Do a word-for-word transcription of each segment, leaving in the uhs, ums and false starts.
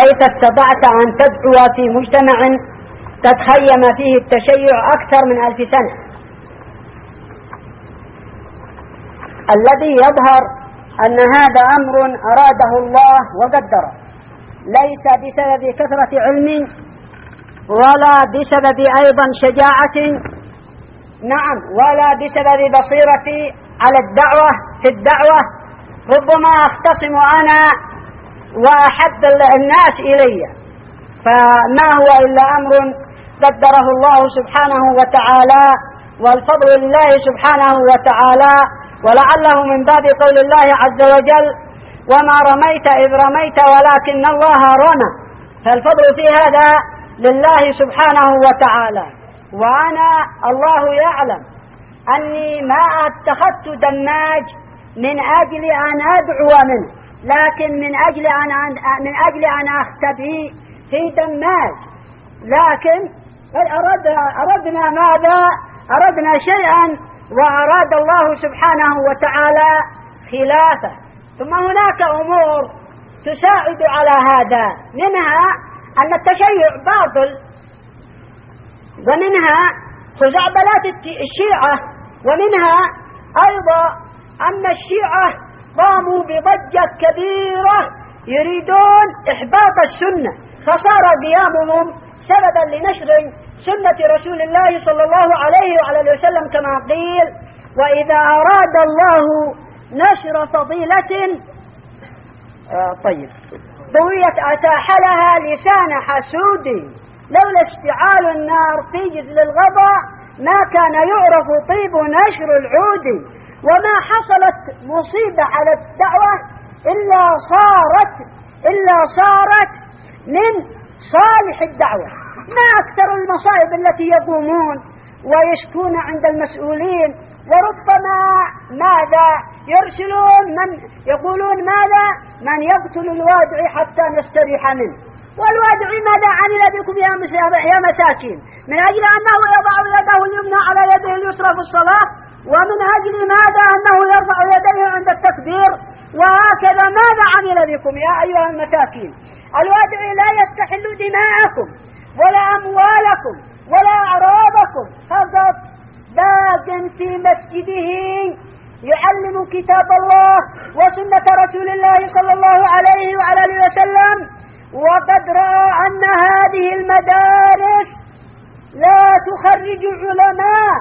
كيف استطعت أن تدعو في مجتمع تتخيم فيه التشيع أكثر من ألف سنة؟ الذي يظهر أن هذا أمر أراده الله وقدره، ليس بسبب كثرة علم ولا بسبب أيضا شجاعة، نعم، ولا بسبب بصيرة على الدعوة في الدعوة. ربما أختصم أنا وأحب الناس إلي، فما هو إلا أمر قدره الله سبحانه وتعالى، والفضل لله سبحانه وتعالى، ولعله من باب قول الله عز وجل: وما رميت إذ رميت ولكن الله رمى. فالفضل في هذا لله سبحانه وتعالى. وأنا الله يعلم أني ما اتخذت دماج من أجل أن أدعو منه، لكن من أجل أن من أجل أن أختبئ في دماج. لكن أردنا أردنا ماذا؟ أردنا شيئا وأراد الله سبحانه وتعالى خلافه. ثم هناك أمور تساعد على هذا، منها أن التشيع باطل، ومنها خزعبلات الشيعة، ومنها أيضا أن الشيعة قاموا بضجة كبيرة يريدون إحباط السنة، فصار قيامهم سببا لنشر سنة رسول الله صلى الله عليه وعلى وسلم، كما قيل: وإذا أراد الله نشر فضيلة آه طيب ضويت أتاح لها لسان حسود، لولا اشتعال النار في جزل الغضا ما كان يعرف طيب نشر العود. وما حصلت مصيبة على الدعوة إلا صارت إلا صارت من صالح الدعوة. ما أكثر المصائب التي يقومون ويشكون عند المسؤولين، وربما ماذا يرسلون من يقولون ماذا؟ من يقتل الوادع حتى نستريح منه. والوادع ماذا عمل بكم يا مساكين؟ من أجل أنه يضع يده اليمنى على يده اليسرى في الصلاة، ومن أجل ماذا؟ أنه يرفع يديه عند التكبير. وهكذا ماذا عمل بكم يا أيها المساكين؟ الوادع لا يستحل دماءكم ولا أموالكم ولا أعراضكم، فقط باق في مسجده يعلم كتاب الله وسنة رسول الله صلى الله عليه وعلى آله وسلم. وقد رأى أن هذه المدارس لا تخرج علماء،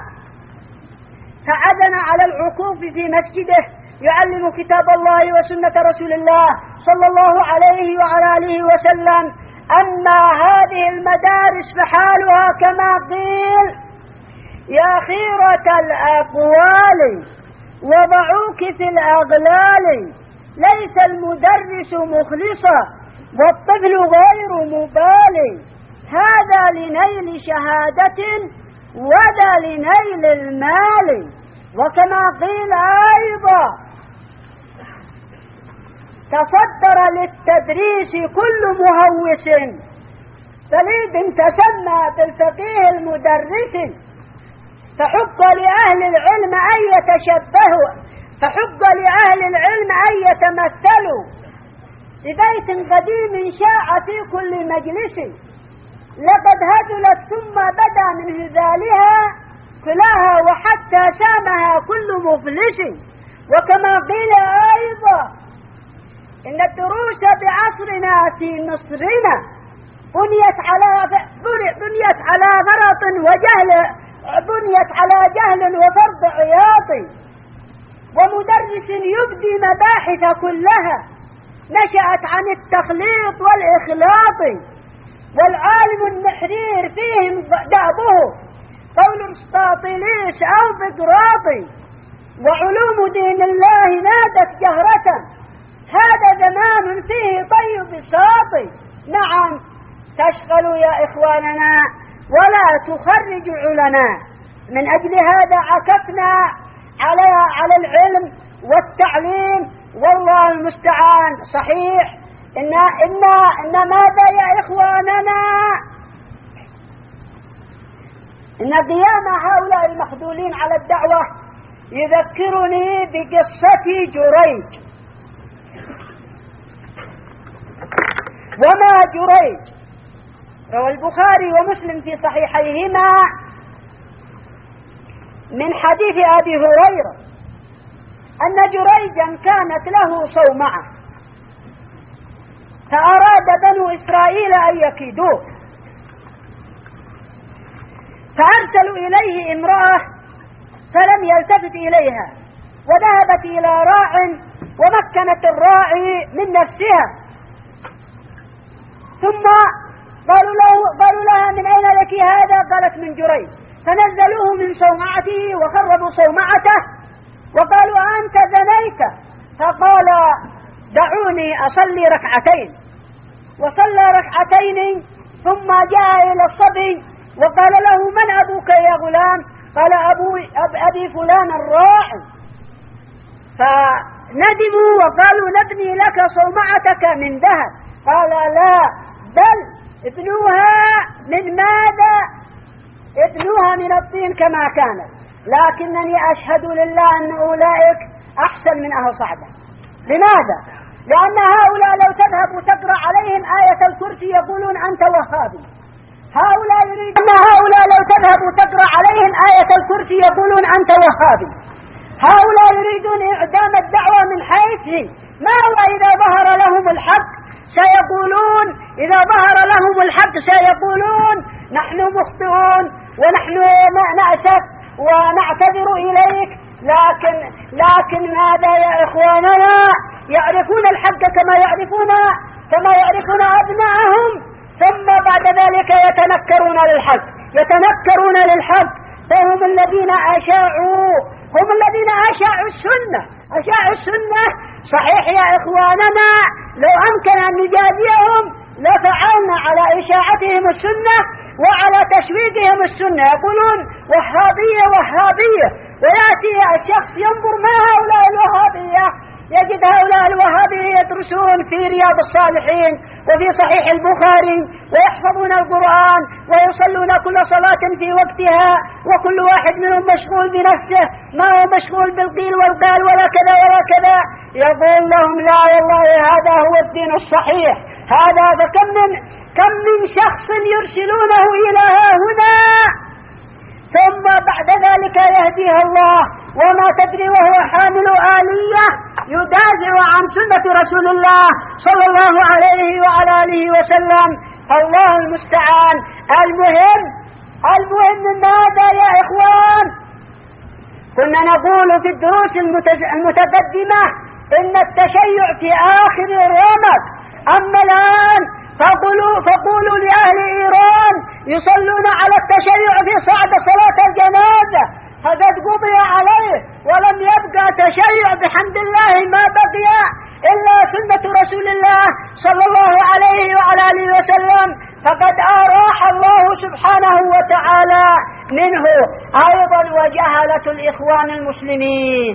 فعزم على العكوف في مسجده يعلم كتاب الله وسنة رسول الله صلى الله عليه وعلى آله وسلم. أما هذه المدارس فحالها كما قيل: يا خيرة الأقوال وضعوك في الأغلال، ليس المدرس مخلصا والطفل غير مبالي، هذا لنيل شهادة وذا لنيل المال. وكما قيل أيضا: تصدر للتدريس كل مهوس فليد تسمى بالفقيه المدرس، فحق لأهل العلم أن يتشبهوا فحق لأهل العلم أن يتمثلوا ببيت قديم شاع في كل مجلس، لقد هزلت ثم بدا من هزالها كلاها وحتى سامها كل مفلس. وكما قيل أيضا: إن الدروس بعصرنا في مصرنا بنيت على بنيت على غلط وجهل بنيت على جهل وفرض عياطي، ومدرس يبدي مباحث كلها نشأت عن التخليط والإخلاط، والعالم النحرير فيهم دأبه قول أرسطاطيليس أو بقراطي، وعلوم دين الله نادت جهرة هذا زمان فيه طيب الساطي. نعم، تشغلوا يا إخواننا ولا تخرج علنا. من أجل هذا عكفنا على على العلم والتعليم، والله المستعان. صحيح إن إن إن ماذا يا إخواننا؟ إن قيام هؤلاء المخذولين على الدعوة يذكرني بقصة جريج. وما جريج. روى البخاري ومسلم في صحيحيهما من حديث أبي هريرة أن جريجا كانت له صومعة، فأراد بنو إسرائيل أن يكيدوه، فأرسلوا إليه امرأة فلم يلتفت إليها، وذهبت إلى راع ومكنت الراعي من نفسها، ثم قالوا, له قالوا لها من أين لك هذا؟ قالت من جريج، فنزلوه من صومعته وخربوا صومعته وقالوا أنت زنيت، فقال دعوني أصلي ركعتين، وصلى ركعتين ثم جاء إلى الصبي وقال له من أبوك يا غلام؟ قال أبو أب أبي فلان الراعي، فندموا وقالوا نبني لك صومعتك من ذهب، قال لا بل ابنوها من ماذا؟ ابنوها من الطين كما كانت، لكنني أشهد لله أن أولئك أحسن من أهل صعبة. لماذا؟ لأن هؤلاء لو تذهب وتقرأ عليهم آية الكرسي يقولون أنت وهابي، هؤلاء يريدون أن هؤلاء لو تذهب وتقرأ عليهم آية الكرسي يقولون أنت وهابي، هؤلاء يريدون إعدام الدعوة من حيث ما هو إذا ظهر لهم الحق سيقولون إذا ظهر لهم الحق سيقولون نحن مخطئون ونحن نأسف ونعتذر إليك، لكن لكن ماذا يا إخواننا؟ يعرفون الحق كما يعرفون كما يعرفون أبنائهم، ثم بعد ذلك يتنكرون للحق يتنكرون للحق فهم الذين أشاعوا هم الذين أشاعوا السنة أشاعوا السنة. صحيح يا إخواننا لو أمكن أن نجازيهم لفعلنا على إشاعتهم السنة وعلى تشويقهم السنة، يقولون وهابية وهابية، ويأتي الشخص ينظر ما هؤلاء الوهابية يجد هؤلاء الوهابية يدرسون في رياض الصالحين وفي صحيح البخاري ويحفظون القرآن ويصلون كل صلاة في وقتها، وكل واحد منهم مشغول بنفسه ما هو مشغول بالقيل والقال ولا كذا ولا كذا، يقول لهم لا والله هذا هو الدين الصحيح هذا. فكم من كم من شخص يرسلونه إلى هنا ثم بعد ذلك يهديها الله وما تدري وهو حامل آلية يدافع عن سنة رسول الله صلى الله عليه وعلى آله وسلم. الله المستعان. المهم المهم ماذا يا إخوان؟ كنا نقول في الدروس المتقدمة إن التشيع في آخر الرمق، أما الآن فقولوا, فقولوا لأهل إيران يصلون على التشيع في صعد صلاة الجنازة فقد قضي عليه ولم يبقى تشيع بحمد الله ما بقي إلا سنة رسول الله صلى الله عليه وعلى آله وسلم، فقد أراح الله سبحانه وتعالى منه. أيضا وجهلة الإخوان المسلمين،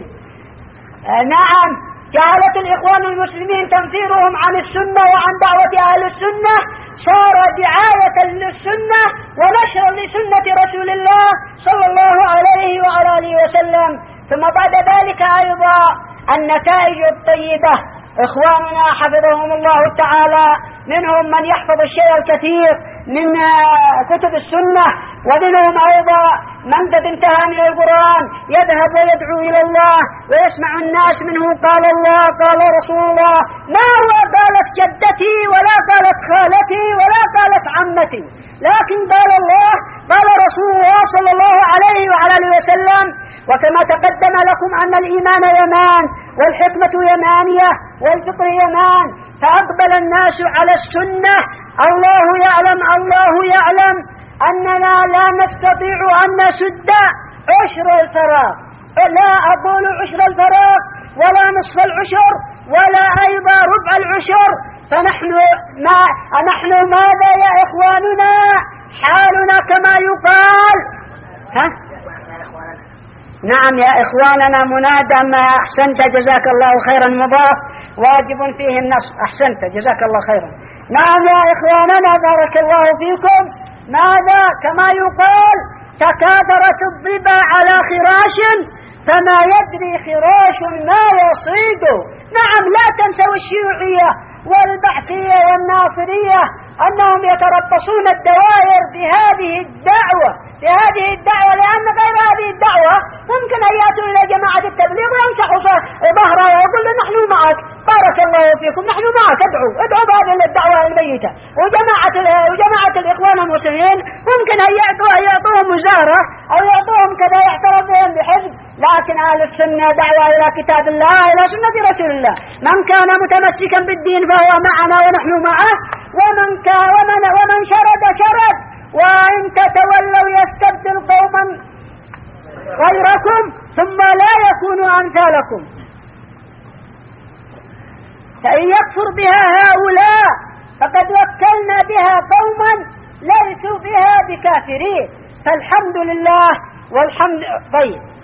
نعم جهلة الإخوان المسلمين تنفيرهم عن السنة وعن دعوة أهل السنة صار دعاية للسنة ونشر لسنة رسول الله صلى الله عليه وعلى آله وسلم. ثم بعد ذلك أيضا النتائج الطيبة، إخواننا حفظهم الله تعالى منهم من يحفظ الشيء الكثير من كتب السنة، ومنهم أيضا من قد انتهى من القرآن يذهب ويدعو إلى الله ويسمع الناس منه قال الله قال رسول الله، ما هو قالت جدتي ولا قالت خالتي ولا قالت عمتي، لكن قال الله قال رسول الله صلى الله عليه وعلى آله وسلم. وكما تقدم لكم أن الإيمان يمان والحكمة يمانية والفقه يمان، فأقبل الناس على السنة. الله يعلم الله يعلم أننا لا نستطيع أن نسد عشر الفراغ، لا أقول عشر الفراغ ولا نصف العشر ولا أيضا ربع العشر، فنحن ما نحن ماذا يا إخواننا؟ حالنا كما يقال ها؟ نعم يا إخواننا منادى ما أحسنت جزاك الله خيرا مضاف واجب فيه النصب، أحسنت جزاك الله خيرا. نعم يا إخواننا بارك الله فيكم، ماذا كما يقال تكاثرت الضبا على خراش فما يدري خراش ما يصيده. نعم لا تنسوا الشيوعية والبعثية والناصرية أنهم يتربصون الدوائر بهذه الدعوة بهذه الدعوة لأن غير هذه الدعوة ممكن أن يأتوا إلى جماعة التبليغ ويمسحوا ظهره ويقولوا نحن معك بارك الله فيكم نحن معك ادعوا ادعوا بهذه الدعوة الميتة. وجماعة وجماعة الإخوان المسلمين ممكن أن يأتوا يعطوهم وزارة أو يعطوهم كذا يحترم بهم بحزب، لكن أهل السنة دعوة إلى كتاب الله إلى سنة رسول الله. من كان متمسكا بالدين فهو معنا ونحن معه، ومن كان ومن ومن شرد شرد، وإن تتولوا يستبدل قوما غيركم ثم لا يكونوا أمثالكم. فإن يكفر بها هؤلاء فقد وكلنا بها قوما ليسوا بها بكافرين. فالحمد لله والحمد طيب.